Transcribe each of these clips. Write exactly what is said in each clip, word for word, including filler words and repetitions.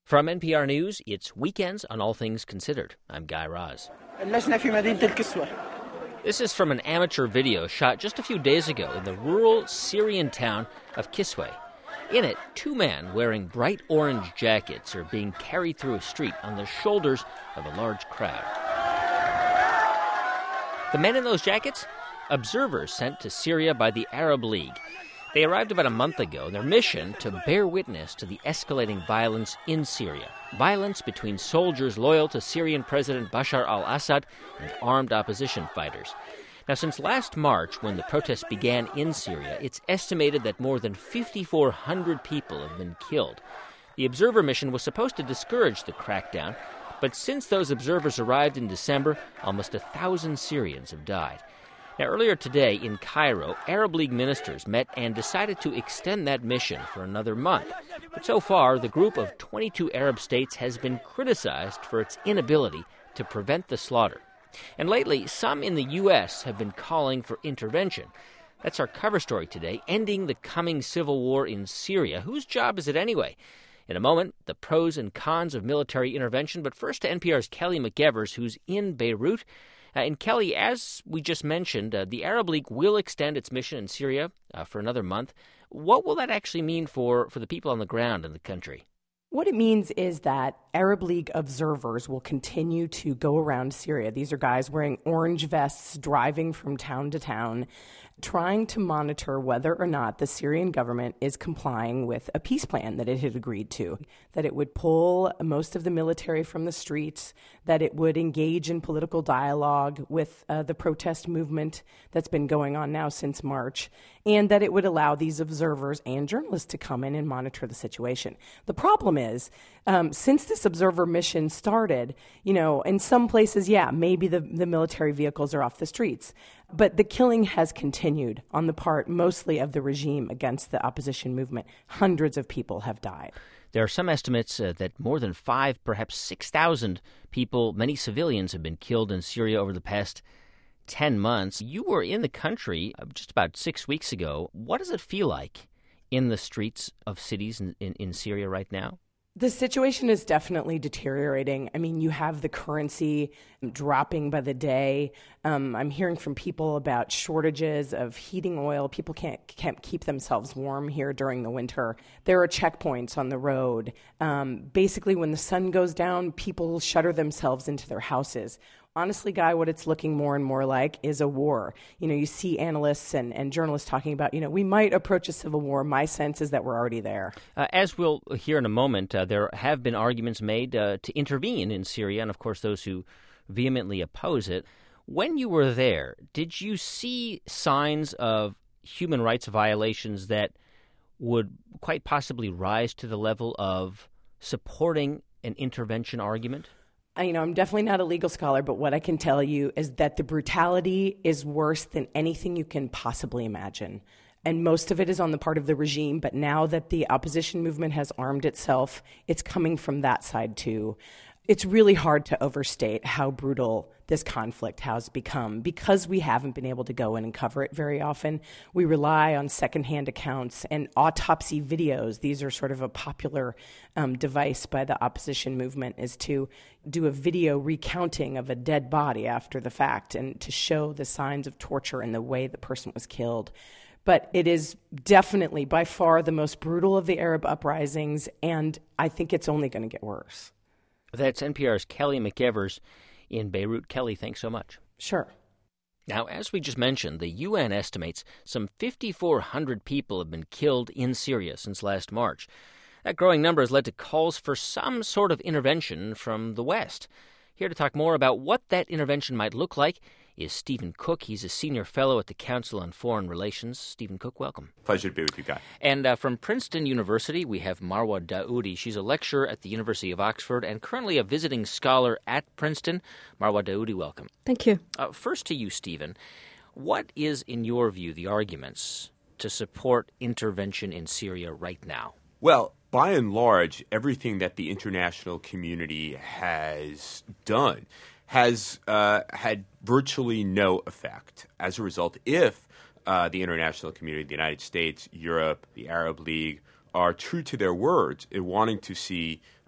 From N P R News, it's Weekends on All Things Considered. I'm Guy Raz. This is from an amateur video shot just a few days ago in the rural Syrian town of Kisweh. In it, two men wearing bright orange jackets are being carried through a street on the shoulders of a large crowd. The men in those jackets? Observers sent to Syria by the Arab League. They arrived about a month ago, their mission to bear witness to the escalating violence in Syria. Violence between soldiers loyal to Syrian President Bashar al-Assad and armed opposition fighters. Now, since last March, when the protests began in Syria, it's estimated that more than five thousand four hundred people have been killed. The observer mission was supposed to discourage the crackdown, but since those observers arrived in December, almost a thousand Syrians have died. Now, earlier today in Cairo, Arab League ministers met and decided to extend that mission for another month. But so far, the group of twenty-two Arab states has been criticized for its inability to prevent the slaughter. And lately, some in the U S have been calling for intervention. That's our cover story today, ending the coming civil war in Syria. Whose job is it anyway? In a moment, the pros and cons of military intervention. But first to N P R's Kelly McEvers, who's in Beirut. Uh, and Kelly, as we just mentioned, uh, the Arab League will extend its mission in Syria uh, for another month. What will that actually mean for, for the people on the ground in the country? What it means is that Arab League observers will continue to go around Syria. These are guys wearing orange vests, driving from town to town, trying to monitor whether or not the Syrian government is complying with a peace plan that it had agreed to, that it would pull most of the military from the streets, that it would engage in political dialogue with uh, the protest movement that's been going on now since March, and that it would allow these observers and journalists to come in and monitor the situation. The problem is, um, since this observer mission started, you know, in some places, yeah, maybe the, the military vehicles are off the streets, but the killing has continued on the part mostly of the regime against the opposition movement. Hundreds of people have died. There are some estimates uh, that more than five, perhaps six thousand people, many civilians, have been killed in Syria over the past ten months. You were in the country just about six weeks ago. What does it feel like in the streets of cities in, in, in Syria right now? The situation is definitely deteriorating. I mean, you have the currency dropping by the day. Um, I'm hearing from people about shortages of heating oil. People can't can't keep themselves warm here during the winter. There are checkpoints on the road. Um, basically, when the sun goes down, people shutter themselves into their houses. Honestly, Guy, what it's looking more and more like is a war. You know, you see analysts and, and journalists talking about, you know, we might approach a civil war. My sense is that we're already there. Uh, as we'll hear in a moment, uh, there have been arguments made uh, to intervene in Syria, and of course those who vehemently oppose it. When you were there, did you see signs of human rights violations that would quite possibly rise to the level of supporting an intervention argument? You know, I'm definitely not a legal scholar, but what I can tell you is that the brutality is worse than anything you can possibly imagine. And most of it is on the part of the regime, but now that the opposition movement has armed itself, it's coming from that side too. It's really hard to overstate how brutal this conflict has become because we haven't been able to go in and cover it very often. We rely on secondhand accounts and autopsy videos. These are sort of a popular um, device by the opposition movement, is to do a video recounting of a dead body after the fact and to show the signs of torture and the way the person was killed. But it is definitely by far the most brutal of the Arab uprisings, and I think it's only going to get worse. That's N P R's Kelly McEvers in Beirut. Kelly, thanks so much. Sure. Now, as we just mentioned, the U N estimates some five thousand four hundred people have been killed in Syria since last March. That growing number has led to calls for some sort of intervention from the West. Here to talk more about what that intervention might look like is Stephen Cook. He's a senior fellow at the Council on Foreign Relations. Stephen Cook, welcome. Pleasure to be with you, Guy. And uh, from Princeton University, we have Marwa Daoudi. She's a lecturer at the University of Oxford and currently a visiting scholar at Princeton. Marwa Daoudi, welcome. Thank you. Uh, first to you, Stephen. What is, in your view, the arguments to support intervention in Syria right now? Well, by and large, everything that the international community has done has uh, had virtually no effect. As a result, if uh, the international community, the United States, Europe, the Arab League, are true to their words in wanting to see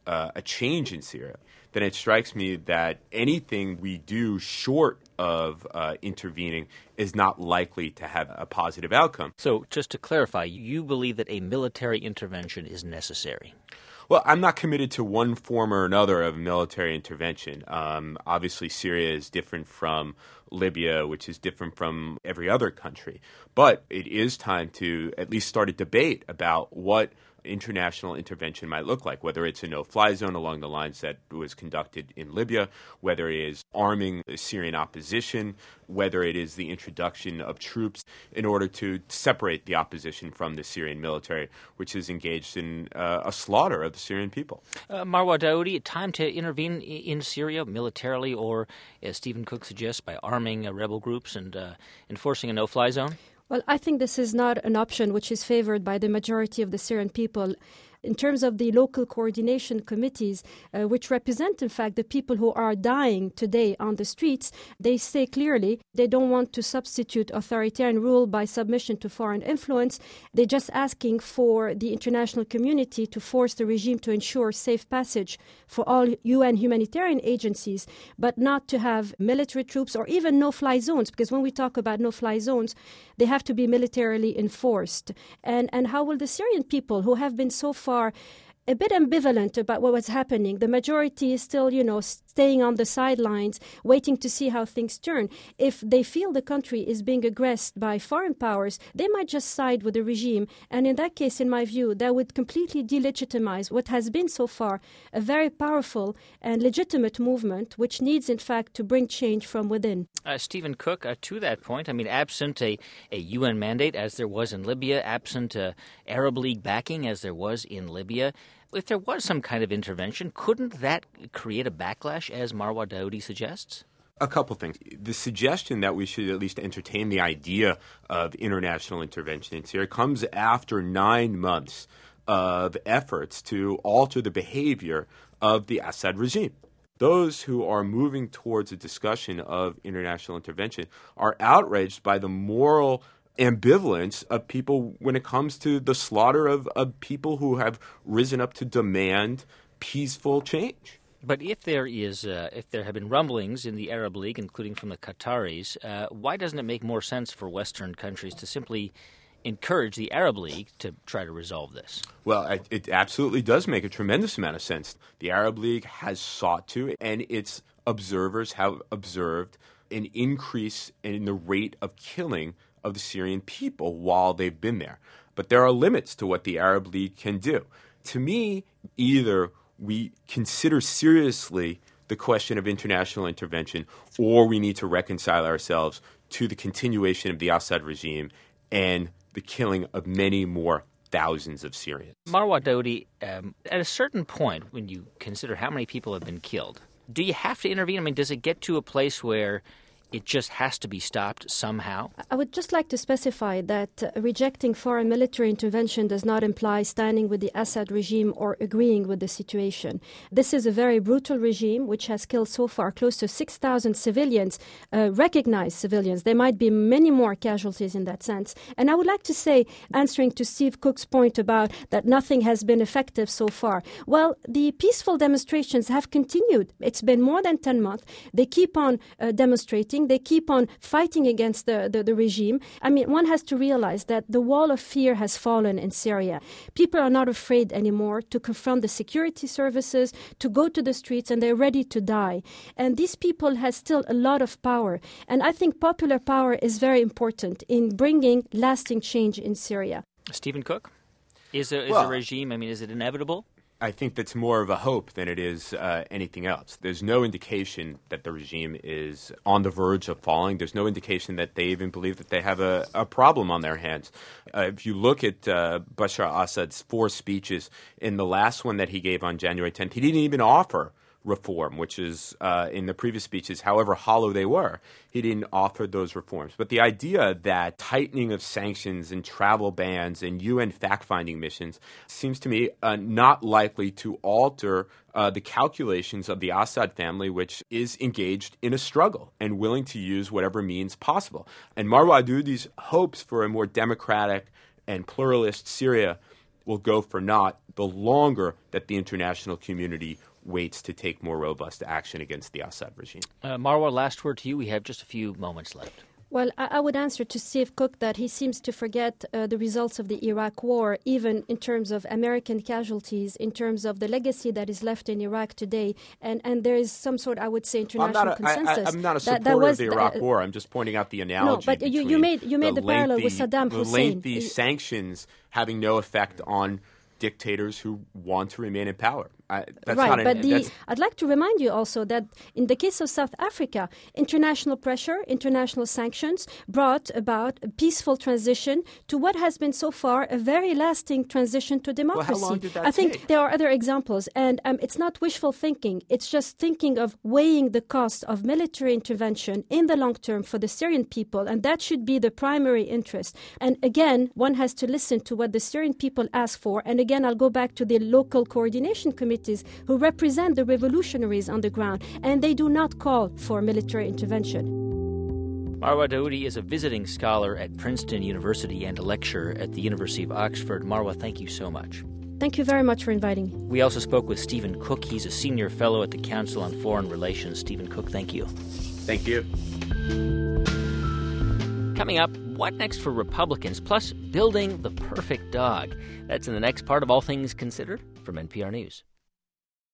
uh, a change in Syria, then it strikes me that anything we do short of uh, intervening is not likely to have a positive outcome. So just to clarify, you believe that a military intervention is necessary? Well, I'm not committed to one form or another of military intervention. Um, obviously, Syria is different from Libya, which is different from every other country. But it is time to at least start a debate about what international intervention might look like, whether it's a no-fly zone along the lines that was conducted in Libya, whether it is arming the Syrian opposition, whether it is the introduction of troops in order to separate the opposition from the Syrian military, which is engaged in uh, a slaughter of the Syrian people. Uh, Marwa Dawoudi, time to intervene in Syria militarily or, as Stephen Cook suggests, by arming uh, rebel groups and uh, enforcing a no-fly zone? Well, I think this is not an option which is favored by the majority of the Syrian people. In terms of the local coordination committees, uh, which represent, in fact, the people who are dying today on the streets, they say clearly they don't want to substitute authoritarian rule by submission to foreign influence. They're just asking for the international community to force the regime to ensure safe passage for all U N humanitarian agencies, but not to have military troops or even no-fly zones, because when we talk about no-fly zones, they have to be militarily enforced. And, and how will the Syrian people, who have been so far are a bit ambivalent about what was happening. The majority is still, you know, staying on the sidelines, waiting to see how things turn. If they feel the country is being aggressed by foreign powers, they might just side with the regime. And in that case, in my view, that would completely delegitimize what has been so far a very powerful and legitimate movement, which needs, in fact, to bring change from within. Uh, Stephen Cook, uh, to that point, I mean, absent a, a U N mandate, as there was in Libya, absent uh, Arab League backing, as there was in Libya, if there was some kind of intervention, couldn't that create a backlash, as Marwa Dawoudi suggests? A couple things. The suggestion that we should at least entertain the idea of international intervention in Syria comes after nine months of efforts to alter the behavior of the Assad regime. Those who are moving towards a discussion of international intervention are outraged by the moral ambivalence of people when it comes to the slaughter of, of people who have risen up to demand peaceful change. But if there is, uh, if there have been rumblings in the Arab League, including from the Qataris, uh, why doesn't it make more sense for Western countries to simply encourage the Arab League to try to resolve this? Well, it, it absolutely does make a tremendous amount of sense. The Arab League has sought to, and its observers have observed an increase in the rate of killing of the Syrian people while they've been there. But there are limits to what the Arab League can do. To me, either we consider seriously the question of international intervention, or we need to reconcile ourselves to the continuation of the Assad regime and the killing of many more thousands of Syrians. Marwa Dawoudi, um, at a certain point, when you consider how many people have been killed, do you have to intervene? I mean, does it get to a place where it just has to be stopped somehow? I would just like to specify that uh, rejecting foreign military intervention does not imply standing with the Assad regime or agreeing with the situation. This is a very brutal regime which has killed so far close to six thousand civilians, uh, recognized civilians. There might be many more casualties in that sense. And I would like to say, answering to Steve Cook's point about that nothing has been effective so far, well, the peaceful demonstrations have continued. It's been more than ten months. They keep on uh, demonstrating. They keep on fighting against the, the, the regime. I mean, one has to realize that the wall of fear has fallen in Syria. People are not afraid anymore to confront the security services, to go to the streets, and they're ready to die. And these people have still a lot of power. And I think popular power is very important in bringing lasting change in Syria. Stephen Cook, is a, is well, a regime, I mean, is it inevitable? I think that's more of a hope than it is uh, anything else. There's no indication that the regime is on the verge of falling. There's no indication that they even believe that they have a, a problem on their hands. Uh, if you look at uh, Bashar Assad's four speeches, in the last one that he gave on January tenth, he didn't even offer reform, which is uh, in the previous speeches, however hollow they were, he didn't offer those reforms. But the idea that tightening of sanctions and travel bans and U N fact-finding missions seems to me uh, not likely to alter uh, the calculations of the Assad family, which is engaged in a struggle and willing to use whatever means possible. And Marwa Dawoudi's hopes for a more democratic and pluralist Syria will go for naught the longer that the international community waits to take more robust action against the Assad regime. Uh, Marwa, last word to you. We have just a few moments left. Well, I, I would answer to Steve Cook that he seems to forget uh, the results of the Iraq War, even in terms of American casualties, in terms of the legacy that is left in Iraq today. And, and there is some sort, I would say, international I'm not a, consensus. I, I, I'm not a supporter that, that was, of the Iraq uh, War. I'm just pointing out the analogy. No, but you, you made you made the, the parallel lengthy, with Saddam the Hussein. lengthy You, sanctions having no effect on dictators who want to remain in power. I, that's right, not an, but the, that's, I'd like to remind you also that in the case of South Africa, international pressure, international sanctions brought about a peaceful transition to what has been so far a very lasting transition to democracy. Well, how long did that I think take? there are other examples, and um, it's not wishful thinking. It's just thinking of weighing the cost of military intervention in the long term for the Syrian people, and that should be the primary interest. And again, one has to listen to what the Syrian people ask for, and again, I'll go back to the local coordination committee who represent the revolutionaries on the ground, and they do not call for military intervention. Marwa Dawoodi is a visiting scholar at Princeton University and a lecturer at the University of Oxford. Marwa, thank you so much. Thank you very much for inviting me. We also spoke with Stephen Cook. He's a senior fellow at the Council on Foreign Relations. Stephen Cook, thank you. Thank you. Coming up, what next for Republicans, plus building the perfect dog? That's in the next part of All Things Considered from N P R News.